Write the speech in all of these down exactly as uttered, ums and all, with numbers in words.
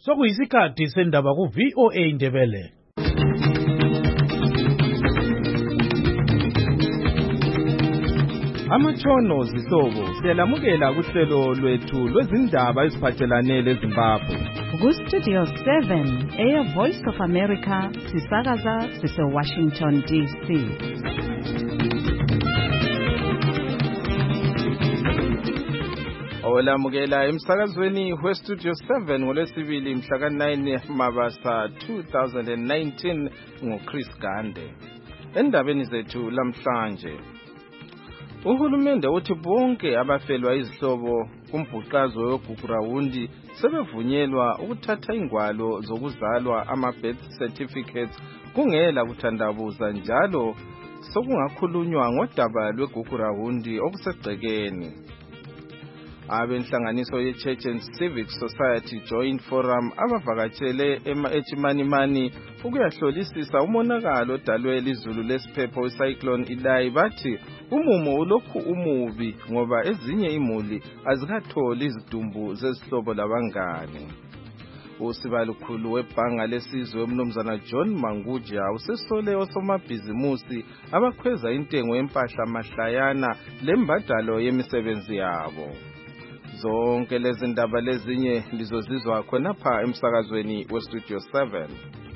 Sokuyisikhathi sendaba ku V O A Ndebele. Amatshono zihlobo siyalamukela kuhlelo lwethu lwezindaba eziphathelane leZimbabwe. Ku Studio seven, Air Voice of America, sisakaza sise Washington D C. Olamukela emsakazweni we Studio seven ngolwesibili mhla ka nine Mabasa two thousand nineteen ngoChris Gande. Endabeni zethu lamhlanje, uhulumende uthi bonke abafelwa izihlobo kumbhuqazo weGugurawundi sebevunyelwa ukuthatha ingwalo zokuzalwa ama-birth certificates kungela kuthandabuza, njalo sokungakhulunywa ngodaba lweGugurawundi okusegcekeni. Abenhlanganiso ye-Church and Civic Society Joint Forum abavakatshele eChimanimani ukuyahlolisisa umonakalo odalwe lizulu lesiphepho we-cyclone Idai bathi umumo ulokhu umubi ngoba ezinye imuli azikatholi izidumbu zezihlobo labangane. Usibalukhulu webhanga lesizwe umnumzana John Manguja usesole osomabhizimusi abakhweza intengo yempahla mahlayana lembadalo yemisebenzi yabo. Zonke lezi ndaba lezinye lizozizwa khonapha emsakazweni we Studio seven.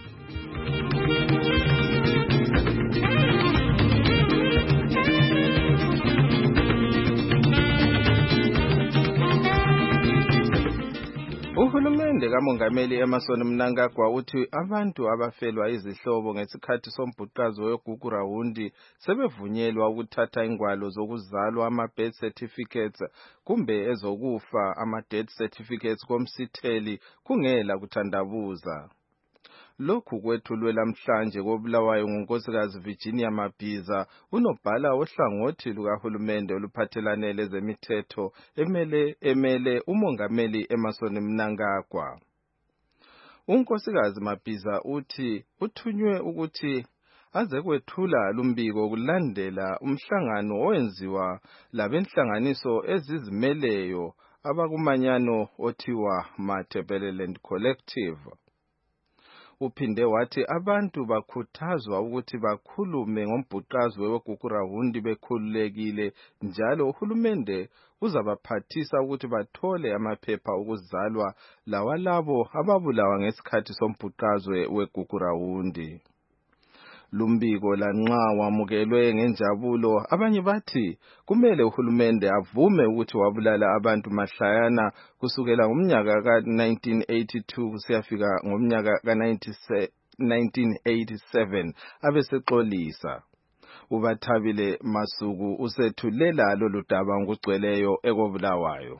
Uhulumende kaMongameli Emmerson Mnangagwa uthi abantu abafelwa izihlobo ngesikhathi sombhuqazo weGugurawundi sebevunyelwa ukuthatha ingwalo zokuzalwa ama-birth certificates kumbe ezokufa ama-death certificates komsitheli kungela kuthandabuza. Lokhu kwethulwe lamhlanje koBulawayo ngunkosikazi Virginia Mabhiza, unobhala ohlangothi lukahulumende oluphathelane lezemithetho emele emele uMongameli Emmerson Mnangagwa. Unkosikazi Mabhiza uthi uthunywe ukuthi aze kwethula lumbiko kulandela umhlangano owenziwa labenhlanganiso ezizimeleyo abakumanyano othiwa Matabeleland Collective. Uphinde wathi abantu bakhuthazwa ukuthi bakhulume ngombhuqazo weGugurawundi bekhululekile, njalo uhulumende uzabaphathisa ukuthi bathole amaphepha okuzalwa lawalabo ababulawa ngesikhathi sombhuqazo weGugurawundi. Lumbiko lanxa wamukelwe ngenjabulo, abanye bathi kumele uhulumende avume ukuthi wabulala abantu mahlayana kusukela ngomnyaka ka nineteen eighty-two kusiyafika ngomnyaka ka nineteen eighty-seven abesexolisa. Ubathabile Masuku usethulela lolu daba ngokugcweleyo ekobulawayo.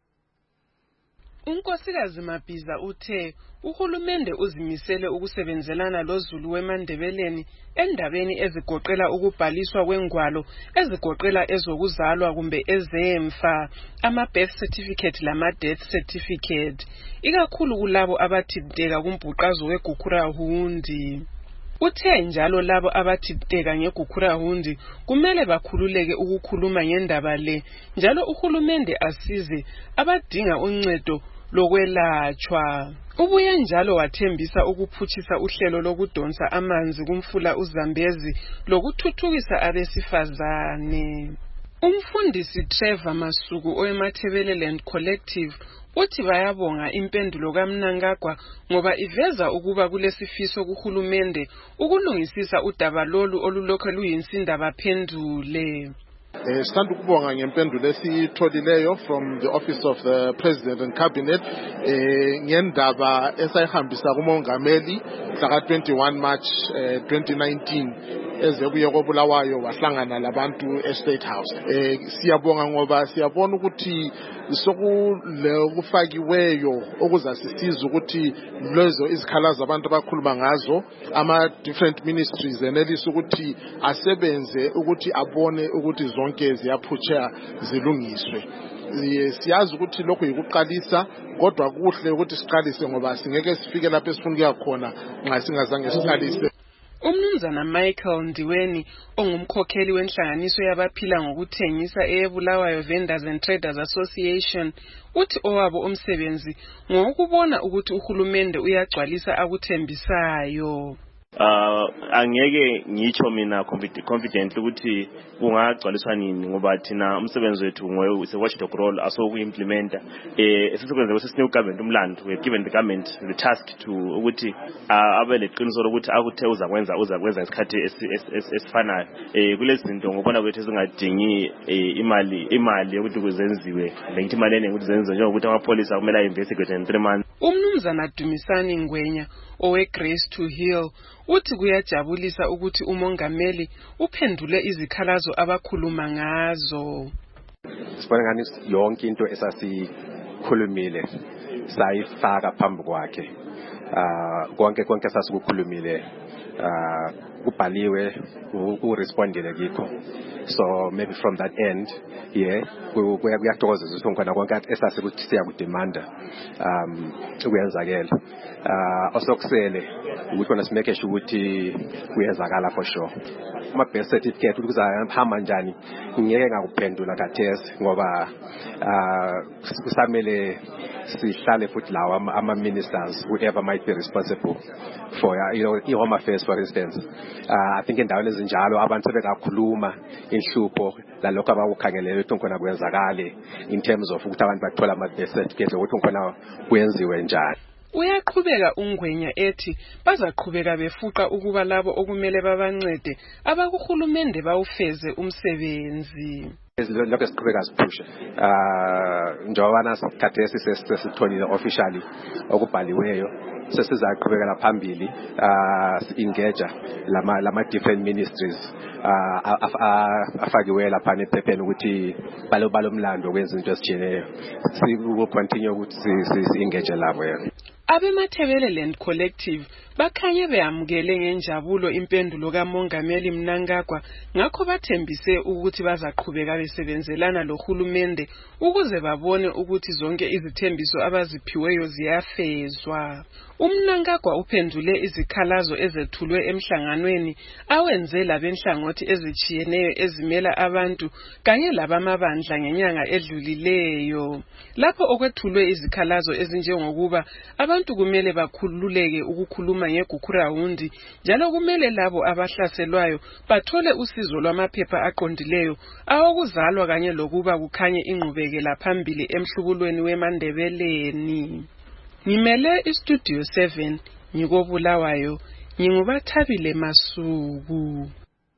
Unkosikazi Mabhiza uthe uhulumende uzimisele ukusebenzelana loZulu weMandebeleni endabeni ezigoqela ukubhaliswa kwengwalo ezigoqela ezokuzalwa kumbe ezemfa, ama-birth certificate lama-death certificate, ikakhulu kulabo abathinteka kumbhuqazo weGugurawundi. Uthe njalo labo abathinteka ngeGugurawundi kumele bakhululeke ukukhuluma ngendaba le, njalo uhulumende asize abadinga uncedo lokwelatshwa. Ubuye njalo wathembisa ukuphutshisa uhlelo lokudonsa amanzi kumfula uZambezi lokuthuthukisa abesifazane. Umfundisi Trevor Masuku oweMatabeleland Collective uthi bayabonga impendulo kaMnangagwa ngoba iveza ukuba kulesifiso kuhulumende ukulungisisa udaba lolu olulokho luyinsinda baphendule. Eh sithanda ukubonga ngempendulo esitholileyo from the office of the president and cabinet eh ngendaba esayihambisa kuMongameli mhla twenty-one March eh, twenty nineteen eze kuye koBulawayo wahlangana labantu eState House. Eh siyabonga ngoba siyabona ukuthi sokulekufakiweyo okuzasisiza ukuthi lezo izikhalazo abantu abakhuluma ngazo ama different ministries enelisa ukuthi asebenze ukuthi abone ukuthi zonke ziyaphutsha zilungiswe. Siyazi ukuthi lokho yikuqalisa, kodwa kuhle ukuthi siqalise ngoba singeke sifike lapho esifuna ukuya khona nxa singazange siqalise. Umnumzana umnumzana Michael Ndiweni ongumkhokheli wenhlanganiso yabaphila ngokuthengisa eyeBulawayo Vendors and Traders Association uthi owabo umsebenzi ngokubona ukuthi uhulumende uyagcwalisa akuthembisayo. Uh angeke ngitsho mina confident ukuthi kungagcwaliswa nini ngoba thina umsebenzi wethu ngowe is a watchdog role asoku implementa eh esisebenza kwesine government umlando we given the government the task to ukuthi abe leqiniso lokuthi akuthe uzakwenza uzakwenza isikhathi esifanayo eh kulezi zinto ngobona kwethu ezingadingi imali imali ukuthi kuzenziwe lengithi imali eningi ukuthi zenziwe njengokuthi amapolice akumele investigate in three months. Umnumzana Dumisani Ngwenya owe Grace to Heal uthi kuyajabulisa ukuthi umongameli uphendule izikhalazo abakhuluma ngazo. Sibona ngani yonke into esasikhulumile sayifaka phambi kwakhe. Ah konke konke sasikukhulumile ah kubhaliwe ukurespondele kikho. So maybe from that end yeah kuyathokozisa ukuthi ngona konke esasikuthi siya kudemanda um kuyenzakela. Uh osokusele ukuthi wona simeke sure ukuthi kuyenzakala for sure. Ama birth certificate ukuthi kuzahamba njani ngeke ngakuphendula kathesi ngoba uh kusamele sihlale futhi lawa ama ministers whoever might be responsible for you know i-home affairs for instance. Uh I think endaweni ezinjalo abantu sebekakhuluma inhlupho lalokho abakukhangelele ukuthi ngona kwenzakale in terms of ukuthi abantu bathola ama birth certificate ukuthi ngona kuyenziwe njani. Uyaqhubeka uNgwenya ethi bazaqhubeka befuqa ukuba labo okumele babancede abakuhulumende bawufeze umsebenzi. Lokho siqhubeka siphusha ah njengoba nasikhathesi sesitholile officially okubhaliweyo sesizaqhubekela phambili ah engage lama lama different ministries ah afakiwe lapha nephepheni ukuthi balo balomlando kwenza into esijineyo si will continue ukuthi si engage labo yena. Abemathebeleland Collective bakhanye beamukele ngenjabulo impendulo kaMongameli Mnangagwa ngakho bathembise ukuthi bazaqhubeka besebenzelana lohulumende ukuze babone ukuthi zonke izithembiso abaziphiweyo ziyafezwa. UMnangagwa uphendule izikhalazo ezethulwe emhlanganweni awenze labenhlangothi ezichiyeneyo ezimela abantu kanye labamabandla ngenyanga edlulileyo. Lapho okwethulwe izikhalazo ezinjengokuba abantu kumele bakhululeke ukukhuluma ngeGukurawundi njalo kumele labo abahlaselwayo bathole usizo lwamaphepha aqondileyo awokuzalwa kanye lokuba kukhanye ingqubekela phambili emhlubulweni weMandebeleni. Ngimele iStudio seven ngikoBulawayo ngingubathabile Masuku.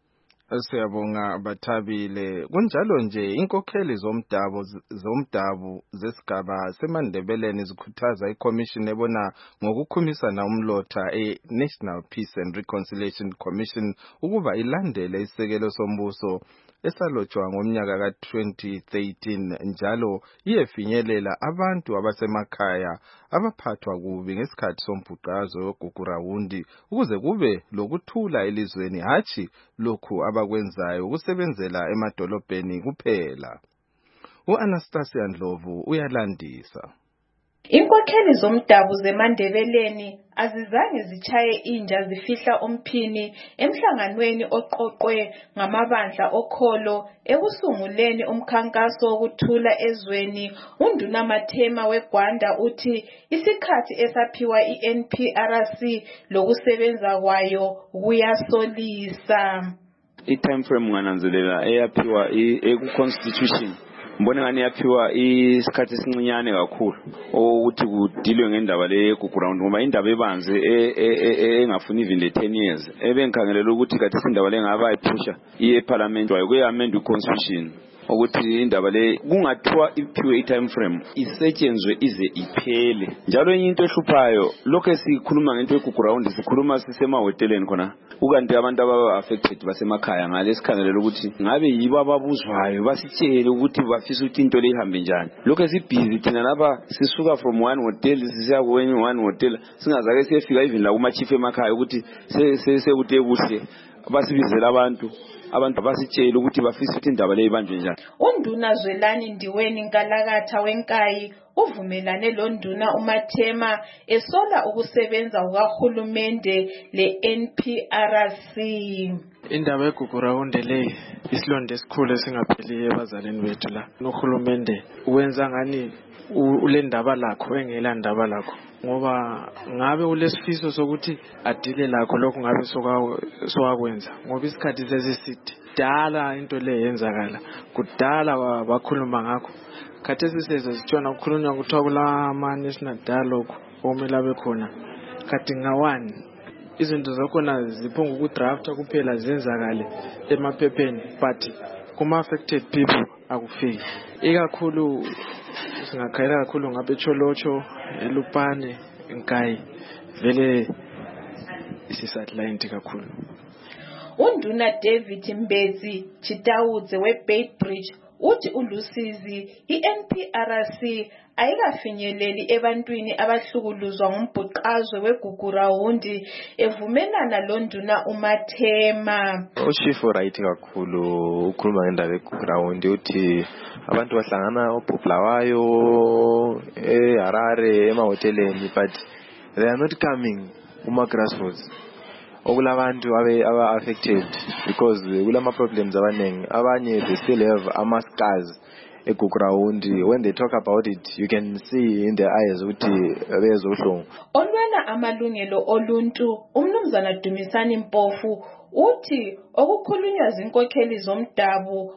Siyabonga Bathabile. Kunjalo nje inkokheli zomdabu zomdabu zesigaba seMandebeleni zikhuthaza iCommission ebona ngokukhumisana umlotha eNational Peace and Reconciliation Commission ukuba ilandele isekelo sombuso esalotshwa ngomnyaka ka twenty thirteen njalo iyefinyelela abantu abasemakhaya abaphathwa kubi ngesikhathi sombhuqazo weGukurawundi ukuze kube lokuthula elizweni hathi lokhu abakwenzayo ukusebenzela emadolobheni kuphela. uAnastasia Ndlovu uyalandisa. Inkokheli zomdabu zeMandebeleni azizange zichaye inja zifihla umphini emhlanganweni oqoqwe ngamabandla okholo ekusunguleni umkhankaso wokuthula ezweni. uNduna Mathema weGwanda uthi isikhathi esaphiwa iN P R C lokusebenza kwayo kuyasolisa. I-time frame ngananzelela eyaphiwa eku-constitution mbone ngani yaphiwa isikhathi esincinyane kakhulu ukuthi kudilwe ngendaba le Gukurawundi ngoba indaba ebanze engafuni even le ten years ebengikhangelela ukuthi kathi indaba le ngaba iphusha iParliament wayo kuyamend iConstitution ukuthi indaba le kungathiwa iphiwe i-time frame isetshenzwe ize iphele. Njalo enye into ehluphayo lokho esikhuluma ngento yeGukurawundi sikhuluma sisemahoteleni khona ukanti abantu ababa affected basemakhaya ngale sikhangelela ukuthi ngabe yibo ababuzwayo basitshele ukuthi bafisa ukuthi into le ihambe njani. Lokho esibhizi thina lapha sisuka from one hotel sisiya kwenye one hotel singazake siyefika even la kuma chief emakhaya ukuthi sekuthi kuhle basibizela abantu abantu basitshela ukuthi bafisa ukuthi indaba le ibanjwe njani. uNduna Zwelani Ndiweni Nkalakatha wenkayi uvumelane londuna uMathema esola ukusebenza kukahulumende le-N P R C. Indaba yeGugurawundi le isilonda esikhulu esingapheliyo ebazalini bethu la. Nohulumende wenza ngani ule ndaba lakho engela ndaba lakho, ngoba ngabe ulesifiso sokuthi adile lakho lokho ngabe sokakwenza, ngoba isikhathi sesiside dala into le yenzakala kudala bakhuluma ngakho. Khathesi seze sitshona ukukhulunywa kuthiwa kula ma-national dialogue omele abe khona, khathi ngawani izinto zakhona ziphonga ukudrafta kuphela zenzakale emaphepheni, but kuma-affected people akufiki. Ikakhulu singakhayela kakhulu ngabe Tsholotsho, eLupane, eNkayi, vele isi-satellite kakhulu. Unduna David Mbezi Chitawudze we-Beitbridge uthi uLusizi i-N P R C ayikafinyeleli ebantwini abahlukuluzwa ngumbhuqazwe weGugurawundi evumelana londuna uMathema. Ushifu right kakhulu ukhuluma ngendaba yeGugurawundi uthi abantu bahlangana oBulawayo eHarare emahoteleni, but they are not coming kuma grassroots. Okulabantu aba affected because kulama problems abanengi, abanye they still have ama scars eGugurawundi. When they talk about it, you can see in their eyes ukuthi bezohlungu. Olwana amalungelo oluntu umnumzana Dumisani Mpofu uthi okukhulunywa zinkokheli zomdabu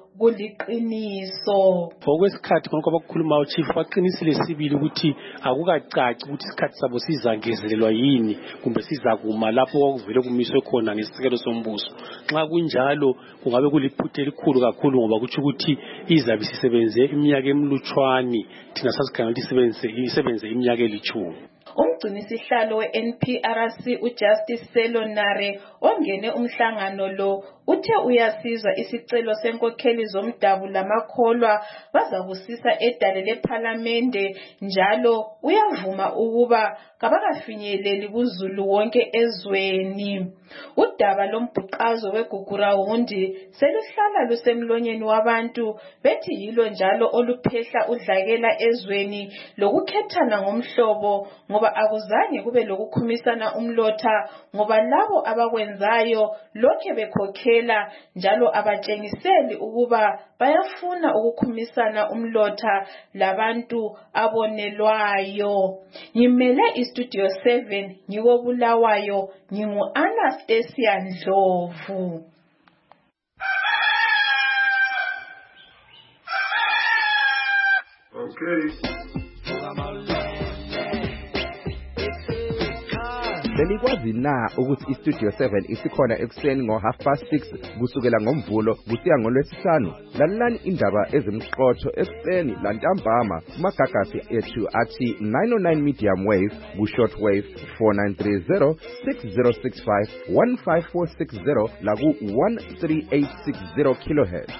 kuliqiniso. Okwesikhathi konke abakukhulumayo chief baqinisile sibili ukuthi akukacaci ukuthi isikhathi sabo sizangezelelwa yini kumbe sizakuma lapho okuvele kumiswe khona ngesikelo sombuso. Nxa kunjalo kungabe kuliphuthe elikhulu kakhulu, ngoba kuthi ukuthi izabe sisebenze iminyaka emilutshwani thina sasikhangela ukuthi isebenze isebenze iminyaka elithumi. Umgcinisihlalo we-N P R C uJustice Selonare ongene umhlangano lo uthe uyasizwa isicelo senkokheli zomdabu lamakholwa bazakusisa edale lePhalamende, njalo uyavuma ukuba kabakafinyeleli kuZulu wonke ezweni. Udaba lombhuqazo weGugurawundi seluhlala lusemlonyeni wabantu bethi yilo njalo oluphehla udlakela ezweni lokukhethana ngomhlobo, ngoba akuzange kube lokukhumisana umlotha, ngoba labo abakwenzayo lokhe bekhokhela njalo abatshengiseli ukuba bayafuna ukukhumisana umlotha labantu abonelwayo. Ngimele iStudio seven ngikobulawayo, ngingu Anastasia Ndlovu. Okay. Belikwazi na ukuthi iStudio seven isikhona ekuseni ngo half past six kusukela ngoMvulo kusiya ngoLwesihlanu? Lalelani indaba ezimqotho ekuseni lantambama kumagagasi ethu athi nine oh nine medium wave ku short wave four nine three zero six zero six five one five four six zero la ku one three eight six zero kilohertz.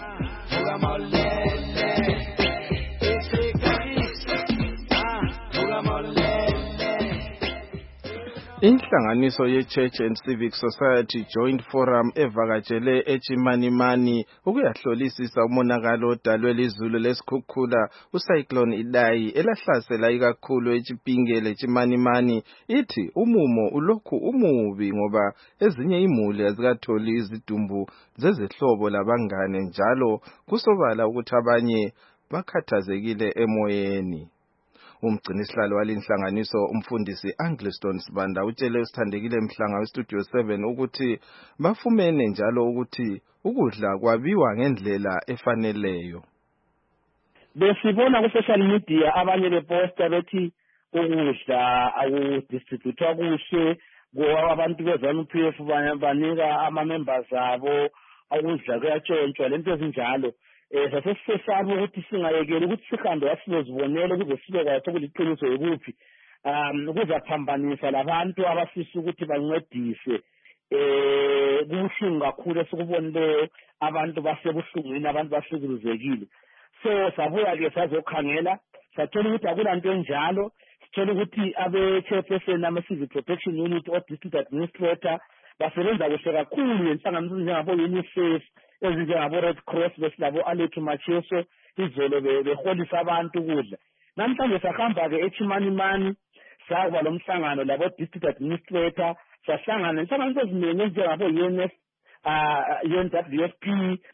Inhlanganiso ye-Church and Civic Society Joint Forum evakatshele eChimanimani ukuyahlolisisa umonakalo odalwe lizulu lesikhukhula uCyclone Idai elahlasela ikakhulu eChipingele eChimanimani. Ithi umumo ulokhu umubi ngoba ezinye imuli azikatholi izidumbu zezihlobo labangane, njalo kusobala ukuthi abanye bakhathazekile emoyeni. Umgcinisihlalo walinhlanganiso umfundisi Angliston Sibanda utshele usithandekile Mhlanga weStudio seven ukuthi bafumene njalo ukuthi ukudla kwabiwa ngendlela efaneleyo. Besibona ku social media abanye beposta bethi ukudla akudistributwa kuhle, ngoba abantu bezama P F banika ama members abo ukudla kuyatshontshwa lento ezinjalo. Eh sasesesaba ukuthi singayekeli ukuthi sihambe asizozibonela ukuze sibe kwathi kuliqiniso yikuphi um ukuzaphambanisa labantu abafisa ukuthi bancedise. Eh kubuhlungu kakhulu esikubonileyo, abantu basebuhlungwini, abantu bahlukuluzekile. So sabuya ke sazokhangela, sathola ukuthi akulanto enjalo. Sithola ukuthi abe-chairperson ama-civil protection unit or district administrator basebenza kuhle kakhulu ngenhlanganiso njengabo-UNICEF, ezinjengabo Red Cross besilabo Aleki Macheso, izolo beholisa abantu ukudla. namhlanje sahamba-ke eChimanimani sakuba lo mhlangano labo district administrator, sahlangana nenhlanganiso eziningi ezinjengabo-U N F, uh, U N W F P,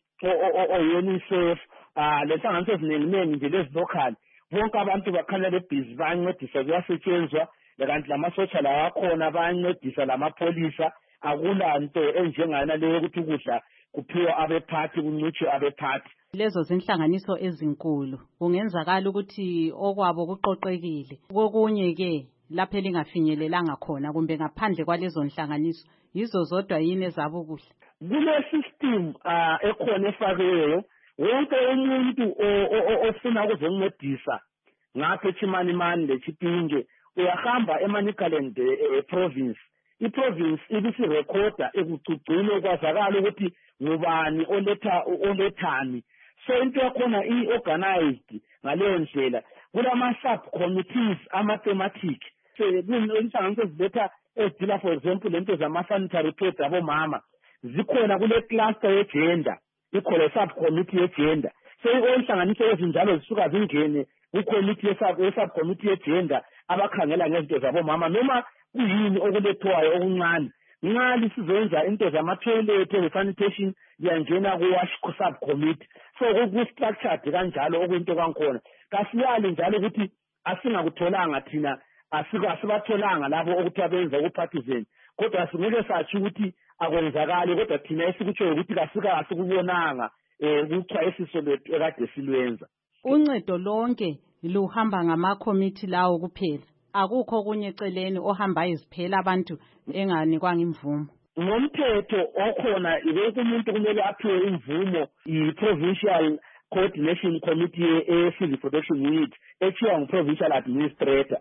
o-UNICEF, uh, le nhlanganiso eziningi nje lezi local. Bonke abantu bakhanya bebhizi bayancedisa, kuyasetshenzwa, kanti lamasotsha lawa akhona bayancedisa, lamapholisa. Akulanto enjengana leyo ukuthi ukudla kuphiwa abephathi kuncitshwe abephathi. Lezo zinhlanganiso ezinkulu kungenzakala ukuthi okwabo kuqoqekile, kokunye ke lapho elingafinyelelanga khona kumbe ngaphandle kwalezo nhlanganiso yizo zodwa yini ezabo kuhle. Kule system uh, ekhona efakiweyo, wonke umuntu ofuna ukuzoncedisa ngapha eChimanimani leChipinge uyahamba eManicaland eh, province. I-province ibisirekhoda ekucugcine kwazakala ukuthi ngubani oletha olethani. So into yakhona i-organized ngaleyo ndlela. Kulama sub-committees ama-thematic. So inhlanganiso eziletha ezidila for example lento zama-sanitary pads abomama. Zikhona kule cluster ye-gender. Ikhona sub-committee ye-gender. So inhlanganiso ezinjalo zisuka zingene ku-committee ye-sub-committee ye-gender abakhangela ngezinto zabomama noma kuyini okulethwayo okuncane. Nxa sizenza into zama-toilet ne-sanitation yangena ku-wash sub-committee. So ku-structured kanjalo okuyinto kankhona. Kasiyali njalo ukuthi asingakutholanga thina asibatholanga labo okuthiwa benza ku-partisan. Kodwa singeke satsho ukuthi akwenzakali, kodwa thina esikutshoyo ukuthi kasika asikubonanga um kuchwayisiso lethu ekade silwenza. Uncedo lonke luhamba ngama-committee lawo kuphela. Akukho kunye eceleni ohamba iziphela abantu enganikwanga imvumo. Ngomthetho okhona wonke umuntu kumele aphiwe imvumo i-Provincial Coordination Committee e-Civil Protection Unit ethiwa ngu-Provincial Administrator.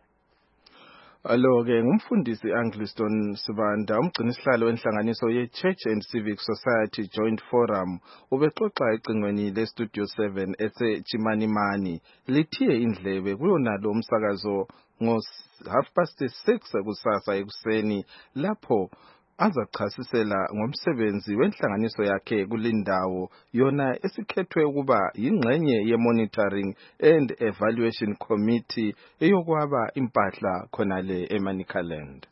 Alo-ke ngumfundisi Angliston Sibanda, umgcinisihlalo wenhlanganiso ye-Church and Civic Society Joint Forum, ubexoxa ecingweni le-Studio seven ese-Chimanimani. Lithiye indlebe kuyonalo umsakazo ngo half past six kusasa ekuseni lapho azachasisela ngomsebenzi wenhlanganiso yakhe kulindawo yona esikhethwe ukuba yingxenye ye-Monitoring and Evaluation Committee eyokwaba impahla khonale eManicaland.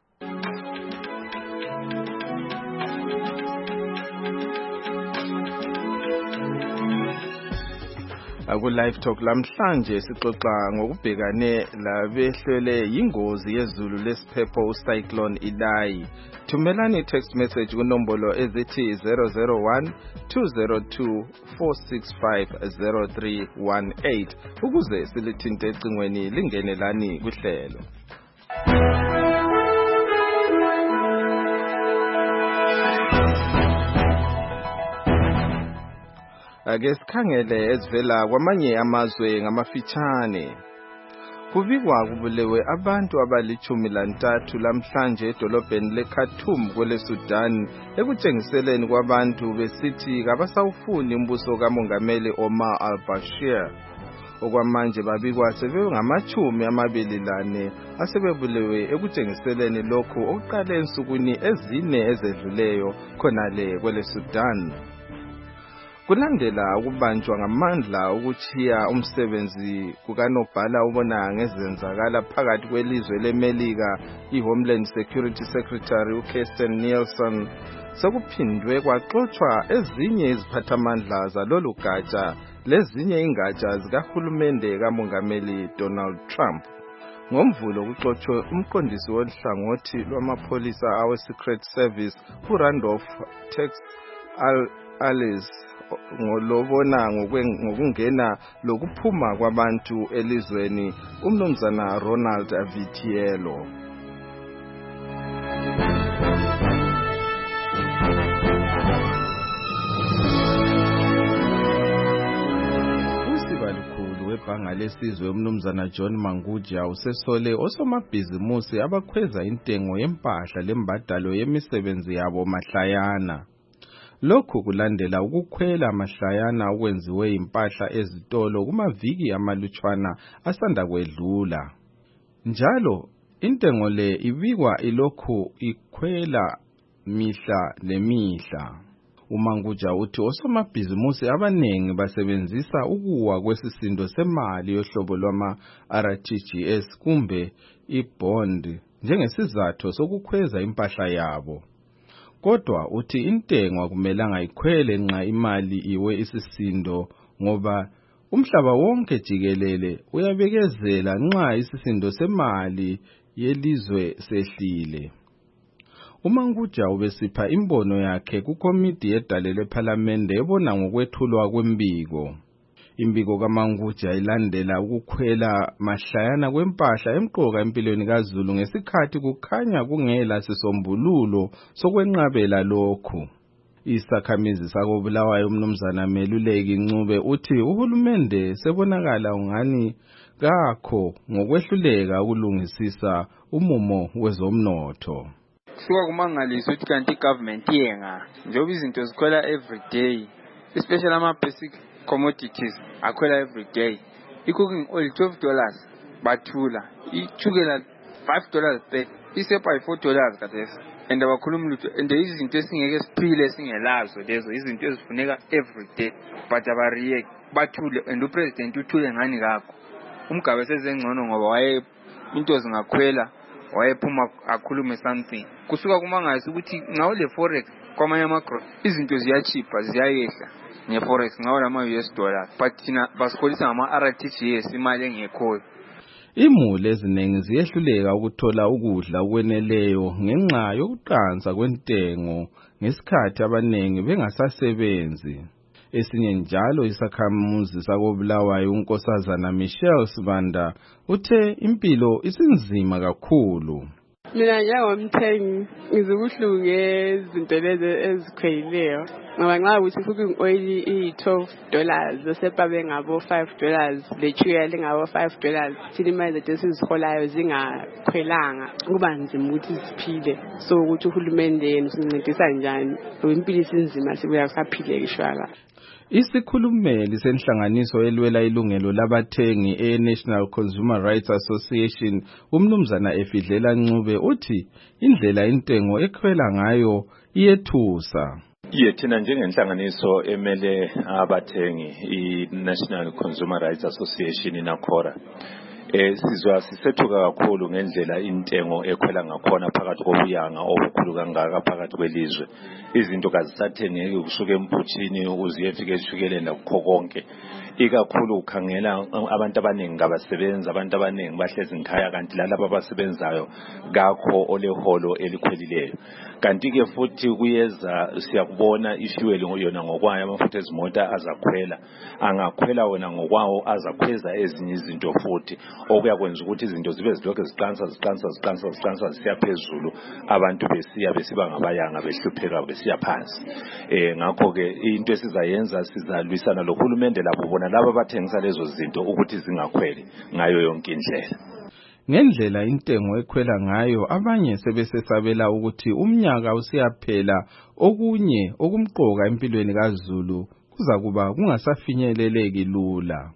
Aku live talk lamhlanje sixoxa ngokubhekane labehlele ingozi yezulu lesiphepho ucyclone Idai. Thumelani text message kunombolo ezithi zero zero one two zero two four six five zero three one eight ukuze silithinte ecingweni lingenelani kuhlelo. Ake sikhangele ezivela kwamanye amazwe ngamafitshane. Kubikwa kubulewe abantu abalichumi lantathu lamhlanje edolobheni leKhartoum kwele Sudan ekutshengiseleni kwabantu besithi kabasawufuni umbuso kamongameli Omar al-Bashir. Okwamanje babikwa sebengamachumi amabili lane asebebulewe ekutshengiseleni lokhu okuqale ensukwini ezine ezedluleyo khonale kwele Sudan. Kulandela ukubanjwa ngamandla ukuchiya umsebenzi kukanobhala ubona ngezenzakala phakathi kwelizwe leMelika iHomeland Security Secretary uKirstjen Nielsen, sekuphindwe kwaxoxwa ezinye iziphathamandla zalolu gatsha lezinye ingatsha zikahulumende kamongameli Donald Trump. Ngomvulo kuxoxwe umqondisi wohlangothi lwamapholisa awe-Secret Service uRandolph Tex Alice ngolobona ngokungena lokuphuma kwabantu elizweni umnumzana Ronald Avitiello. Usibalikhulu webhanga lesizwe umnumzana John Manguja usesole osomabhizimusi abakhweza intengo yempahla lembadalo yemisebenzi yabo mahlayana. Lokhu kulandela ukukhwela mahlayana okwenziwe impahla ezitolo kumaviki amalutshwana asanda kwedlula. Njalo intengo le ibikwa ilokhu ikhwela mihla lemihla. uManguja uthi osomabhizimusi abanengi basebenzisa ukuwa kwesisindo semali yohlobo lwama-R T G S kumbe i-bond njengesizathu sokukhweza impahla yabo. Kodwa uthi intengo akumelanga ikhwele nxa imali iwe isisindo ngoba umhlaba wonke jikelele uyabekezela nxa isisindo semali yelizwe sehlile. uManguja ubesipha imbono yakhe kukomiti yedale lephalamende ebona ngokwethulwa kwembiko. Imbiko kaManguja ilandela ukukhwela mahlayana kwempahla emqoka empilweni kaZulu ngesikhathi kukhanya kungela sisombululo sokwenqabela lokhu. Isakhamizi sakoBulawayo umnumzana Meluleki Ncube uthi uhulumende sebonakala ungani kakho ngokwehluleka ukulungisisa umumo wezomnotho. Kusuka kumangalisa ukuthi kanti igovernment yenga njengoba izinto zikhwela every day, especially ama basic commodities akhwela every day. I-cooking oil twelve dollars bathula, ichukela five dollars per, isepa four dollars kathesi. And abakhuluma lutho and izinto esingeke siphile singelazo lezo izinto ezifuneka every day, but abareact bathule and upresident uthule ngani kakho. Umgabe sezengcono ngoba waye into zingakhwela wayephuma akhulume something. Kusuka kumangasi ukuthi ngawo le forex kwamanye amagro izinto ziyachipa ziyayehla ngeforex ngawo lama U S dollar, but thina basikholisa ngama R T G S imali engekhoyo. Imuli eziningi ziyehluleka ukuthola ukudla okweneleyo ngenxa yokuqansa kwentengo ngesikhathi abanengi bengasasebenzi. Esinye njalo isakhamuzi sakoBulawayo uNkosazana Michelle Sibanda uthe impilo isinzima kakhulu. Mina njengomthengi ngizokuhlungu ngezinto lezi ezikhwelileyo ngoba nxa ukuthi cooking oil i-twelve dollars osepa bengabo five dollars lechuya lengabo five dollars thina imali zethu esiziholayo zingakhwelanga kuba nzima ukuthi siphile. So ukuthi uhulumende yena sincedisa njani ngoba impilo isinzima sibuya kusaphile kishwaka. Isikhulumeli senhlanganiso elwela ilungelo labathengi e-National Consumer Rights Association umnumzana Efidlela Ncube uthi indlela intengo ekhwela ngayo iyethusa. Yethina njengenhlanganiso emele abathengi i-National Consumer Rights Association inakhora. Eh sizwa sisethuka kakhulu ngendlela intengo ekhwela ngakhona phakathi kobuyanga obukhulu kangaka phakathi kwelizwe. Izinto kazisathengeki kusuka emphutshini uziyefika eshukeleni lakho konke. Ikakhulu ukhangela abantu abaningi ngabasebenza abantu abaningi bahlezi ngikhaya kanti lalabo abasebenzayo kakho oleholo elikhwelileyo. Kanti ke futhi kuyeza siyakubona ifuel yona ngokwayo amafutha ezimota azakhwela angakhwela wona ngokwawo azakhweza ezinye izinto futhi okuyakwenza ukuthi izinto zibe zilokho ziqansa ziqansa ziqansa ziqansa zisiya phezulu abantu besiya besiba ngabayanga behlupheka besiya phansi. Eh ngakho ke into esizayenza sizalwisana lohulumende labo bona laba bathengisa lezo zinto ukuthi zingakhweli ngayo yonke indlela. Ngendlela intengo ekhwela ngayo abanye sebesesabela ukuthi umnyaka usiyaphela okunye okumqoka empilweni kaZulu kuza kuba kungasafinyeleleki lula.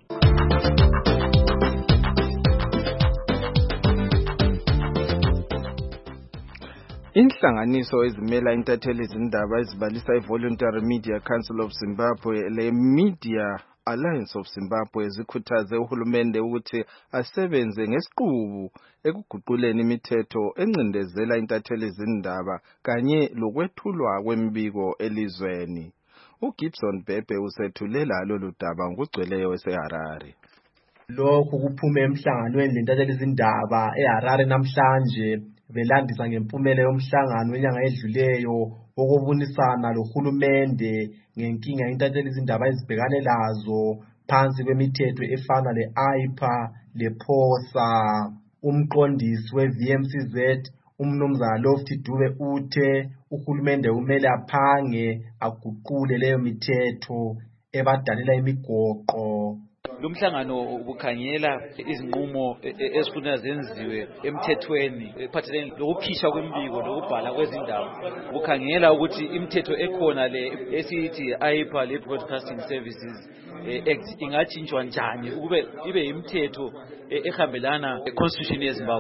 Inhlanganiso ezimela intatheli izindaba ezibalisa iVoluntary Media Council of Zimbabwe le Media Alliance of Zimbabwe zikhuthaze uhulumende ukuthi asebenze ngesiqubu ekuguquleni imithetho encindezela intatheli izindaba kanye lokwethulwa kwembiko elizweni. uGibson Bhebhe usethulela lolu daba ngokugcweleyo eseHarare. Lokhu kuphume emhlanganweni lentatheli izindaba eHarare namhlanje belandisa ngempumela yomhlangano wenyanga edluleyo okubonisana lohulumende ngenkinga intatheli izindaba ezibhekane lazo phansi kwemithetho efana le-I P A le-POSA. Umqondisi we-V M C Z umnumzana Lofty Dube uthe uhulumende kumele aphange aguqule leyo mithetho ebadalela imigoqo. Lumhlangano ubukhangela izinqumo ezifuna zenziwe emthethweni ephathelene lokukhishwa kwembiko lokubhala kwezindaba. Ubukhangela ukuthi imithetho ekhona le esithi I P A le Broadcasting Services Act ingachintshwa njani ukube ibe imithetho ehambelana constitution yeZimbabwe.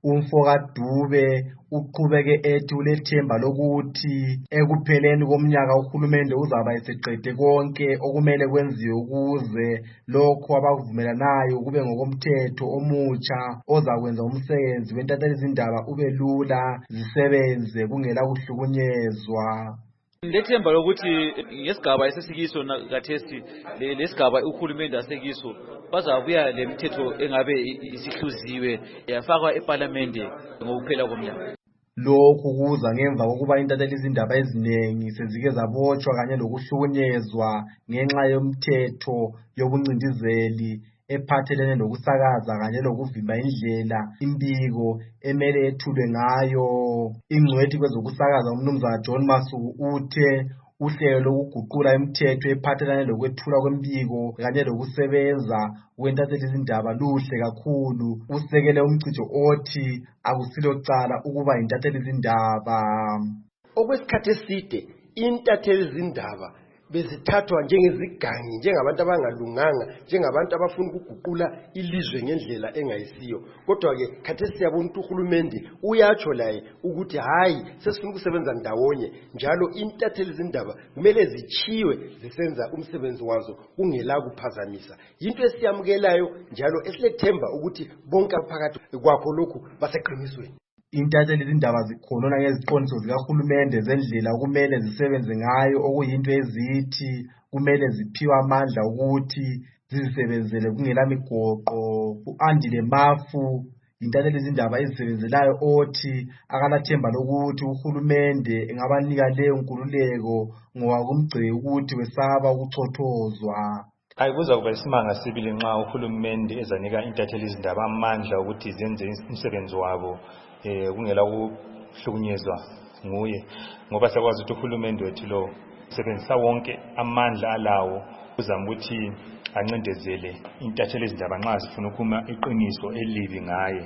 Umfoka Dube uqhubeke ethi ulethemba lokuthi ekupheleni komnyaka uhulumende uzaba eseqede konke okumele kwenziwe ukuze lokho abavumelanayo kube ngokomthetho omutsha ozakwenza umsebenzi wentathelizindaba ube lula zisebenze kungela kuhlukunyezwa. Lethemba lokuthi ngesigaba esesikiso kathesi lesigaba uhulumende asekiso bazabuya lemithetho engabe isihluziwe yafakwa eParliament ngokuphela komnyaka. Lokhu kuza ngemva kokuba intathelizindaba eziningi sezike zabotshwa kanye lokuhlukunyezwa ngenxa yomthetho yobuncindizeli ephathelene nokusakaza kanye lokuvimba indlela imbiko emele ethulwe ngayo. Ingcwethi kwezokusakaza umnumzana John Masuku uthe uhlelo lokuguqula imithetho ephathelane lokwethula kwembiko kanye lokusebenza kwentathelizindaba luhle kakhulu. Usekele umcijo othi akusilo cala ukuba intathelizindaba. Okwesikhathi eside intathelizindaba bezithathwa njengezigangi, njengabantu abangalunganga, njengabantu abafuna ukuguqula ilizwe ngendlela engayisiyo. Kodwa ke khathesi siyabona ukuthi uhulumende uyatsho laye ukuthi hayi sesifuna ukusebenza ndawonye, njalo intathelizindaba kumele zichiwe zisenza umsebenzi wazo kungela kuphazamisa. Into esiyamukelayo njalo esilethemba ukuthi bonke aphakathi kwakho lokhu baseqinisweni. Intathelizindaba zikhonona ngeziqondiso zikahulumende zendlela kumele zisebenze ngayo, okuyinto ezithi kumele ziphiwe amandla ukuthi zizisebenzele kungela migoqo. U-Andile Mafu intathelizindaba ezisebenzelayo othi akalathemba lokuthi uhulumende engabanika leyo nkululeko ngoba kumgceke ukuthi wesaba ukuchothozwa. Ayikuza kuba isimanga sibili nxa uhulumende ezanika intathelizindaba amandla ukuthi zenze umsebenzi wabo eh kungela ukuhlukunyezwa nguye, ngoba sakwazi ukuthi uhulumende wethu lo sebenzisa wonke amandla alawo uzama ukuthi ancindezele intathelizindaba nxa zifuna ukuphuma iqiniso elibi ngaye.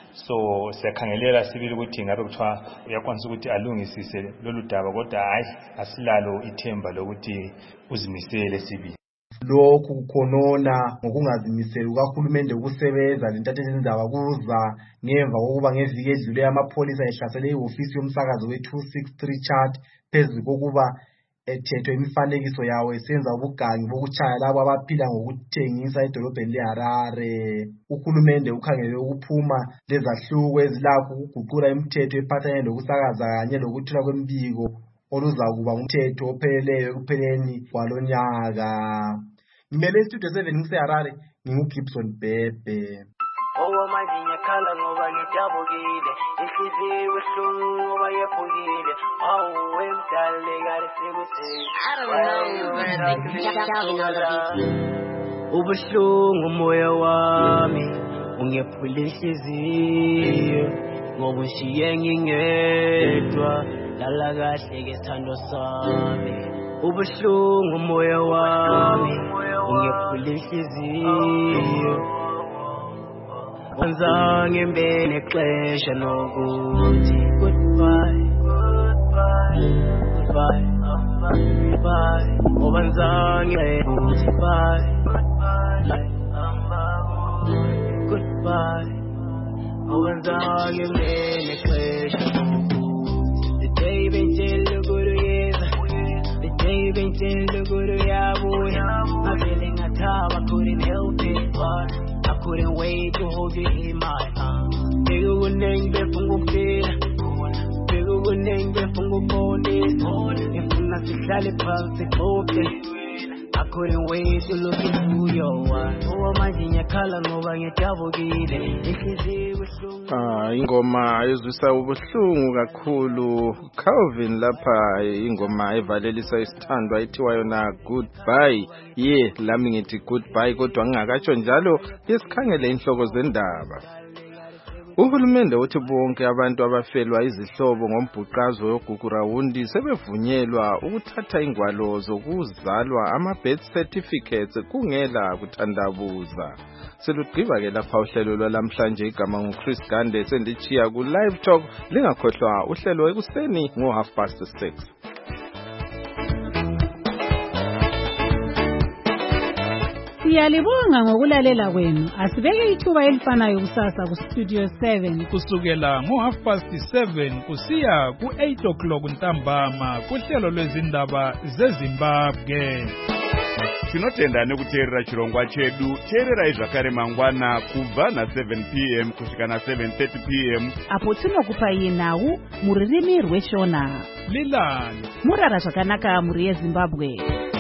So siyakhangelela sibili ukuthi ngabe kuthiwa uyakwanisa ukuthi alungisise lolu daba, kodwa hayi asilalo ithemba lokuthi uzimisele sibili. Lokhu kukhonona ngokungazimiseli kuhulumende ukusebenza lentathelizindaba kuza ngemva kokuba ngeviki edlule amapholisa ehlasele ihofisi yomsakazo we two sixty-three chart phezulu kokuba ethethwe imifanekiso yawo esenza ubugangi bokuchaya labo abaphila ngokuthengisa edolobheni leHarare. Uhulumende ukhangelele ukuphuma lezahluko ezilakho ukuguqula imithetho ephathelene lokusakaza kanye lokuthula kwembiko oluzakuba umthetho opheleleyo ekupheleni kwalonyaka. Ngimele Studio seven ngiseHarare, nginguGibson Bebe. Oh manje ngiyakhala ngoba ngijabukile, inhliziyo ibuhlungu ngoba yephukile. Awu emdale kade sekuthini. Ubuhlungu umoya wami ungephula inhliziyo ngoba ushiye ngingedwa lala kahle ke sithando sami. Ubuhlungu umoya wami ungephula inhliziyo wanzange mbene xesha nokuthi goodbye goodbye goodbye wanzange goodbye goodbye wanzange mbene xesha nokuthi the day benjele kuruyeza the day benjele kuruyabuya I feeling a time I couldn't help it but I couldn't wait to hold you in my arms. Bego kuneng befungu feel, bego kuneng befungu bonus. Ifuna sihlale phansi bonke. I couldn't wait to look into your eyes. Oh manje ngiyakhala ngoba ngijabukile. Inhliziyo ibuhlungu. Ah, ingoma ezwisa ubuhlungu kakhulu. Calvin lapha ingoma evalelisa isithandwa ethiwa yona goodbye. Ye, lami ngithi goodbye kodwa ngingakatsho njalo lesikhangele inhloko zendaba. Uhulumende uthi bonke abantu abafelwa izihlobo ngombhuqazo yogugurawundi sebevunyelwa ukuthatha ingwalo zokuzalwa ama-birth certificates kungela kuthandabuza. Selugqiba ke lapha uhlelo lwalamhlanje, igama nguChris Gande, sendichiya ku Live Talk. Lingakhohlwa uhlelo ekuseni ngo half past six. Siyalibonga ngokulalela kwenu. Asibeke ithuba elifanayo kusasa ku Studio seven kusukela ngo half past seven kusiya ku eight o'clock ntambama kuhlelo lwezindaba zeZimbabwe. Tinotenda nekuteerera chirongwa chedu. Teererai zvakare mangwana kubva na seven p m kusvika na seven thirty p m apo tinokupai nhau muririmi rweshona. Lilani murara zvakanaka muri yeZimbabwe.